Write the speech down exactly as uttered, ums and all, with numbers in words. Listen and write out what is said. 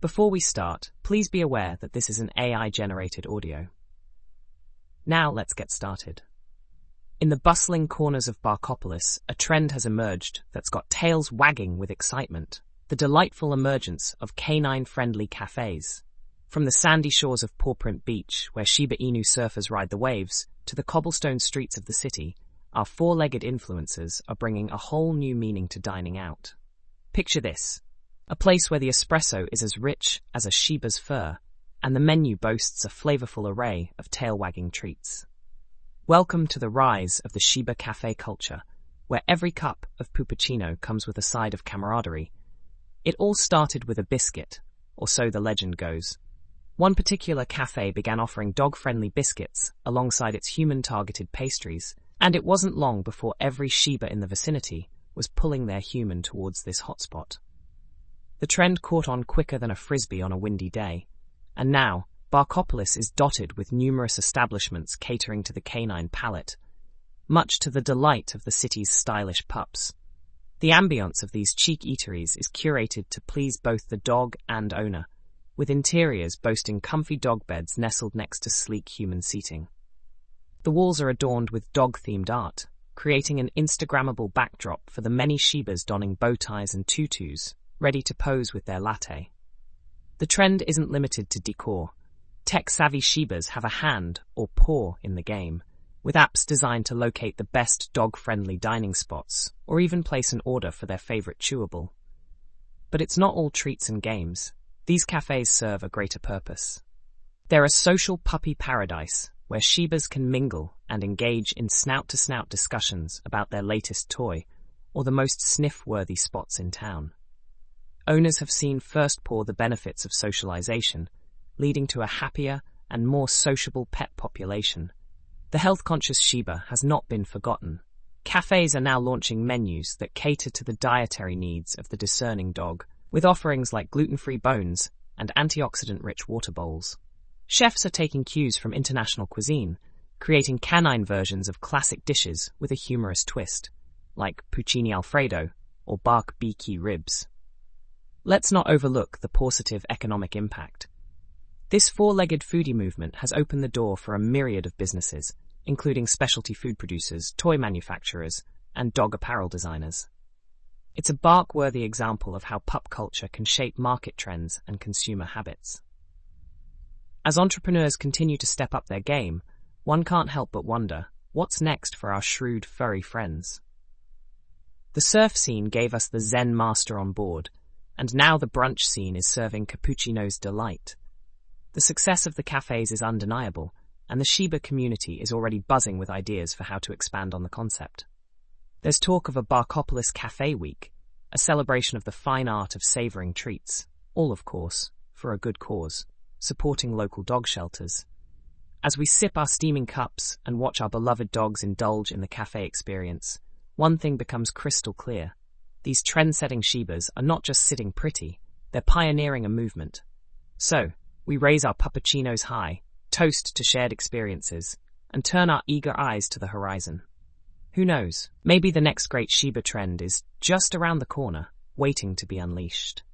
Before we start, please be aware that this is an A I-generated audio. Now let's get started. In the bustling corners of Barkopolis, a trend has emerged that's got tails wagging with excitement. The delightful emergence of canine-friendly cafes. From the sandy shores of Paw Print Beach, where Shiba Inu surfers ride the waves, to the cobblestone streets of the city, our four-legged influencers are bringing a whole new meaning to dining out. Picture this. A place where the espresso is as rich as a Shiba's fur, and the menu boasts a flavorful array of tail-wagging treats. Welcome to the rise of the Shiba cafe culture, where every cup of puppuccino comes with a side of camaraderie. It all started with a biscuit, or so the legend goes. One particular cafe began offering dog-friendly biscuits alongside its human-targeted pastries, and it wasn't long before every Shiba in the vicinity was pulling their human towards this hotspot. The trend caught on quicker than a frisbee on a windy day, and now Barkopolis is dotted with numerous establishments catering to the canine palate, much to the delight of the city's stylish pups. The ambience of these cheek eateries is curated to please both the dog and owner, with interiors boasting comfy dog beds nestled next to sleek human seating. The walls are adorned with dog-themed art, creating an Instagrammable backdrop for the many Shibas donning bow ties and tutus, ready to pose with their latte. The trend isn't limited to decor. Tech-savvy Shibas have a hand or paw in the game, with apps designed to locate the best dog-friendly dining spots, or even place an order for their favorite chewable. But it's not all treats and games. These cafes serve a greater purpose. They're a social puppy paradise, where Shibas can mingle and engage in snout-to-snout discussions about their latest toy, or the most sniff-worthy spots in town. Owners have seen firsthand the benefits of socialization, leading to a happier and more sociable pet population. The health-conscious Shiba has not been forgotten. Cafes are now launching menus that cater to the dietary needs of the discerning dog, with offerings like gluten-free bones and antioxidant-rich water bowls. Chefs are taking cues from international cuisine, creating canine versions of classic dishes with a humorous twist, like Puccini Alfredo or Bark Beaky ribs. Let's not overlook the positive economic impact. This four-legged foodie movement has opened the door for a myriad of businesses, including specialty food producers, toy manufacturers, and dog apparel designers. It's a bark-worthy example of how pup culture can shape market trends and consumer habits. As entrepreneurs continue to step up their game, one can't help but wonder, what's next for our shrewd, furry friends? The surf scene gave us the Zen master on board, and now the brunch scene is serving cappuccino's delight. The success of the cafes is undeniable, and the Shiba community is already buzzing with ideas for how to expand on the concept. There's talk of a Barkopolis Cafe Week, a celebration of the fine art of savoring treats, all, of course, for a good cause, supporting local dog shelters. As we sip our steaming cups and watch our beloved dogs indulge in the cafe experience, one thing becomes crystal clear. These trend-setting Shibas are not just sitting pretty, they're pioneering a movement. So, we raise our puppuccinos high, toast to shared experiences, and turn our eager eyes to the horizon. Who knows, maybe the next great Shiba trend is just around the corner, waiting to be unleashed.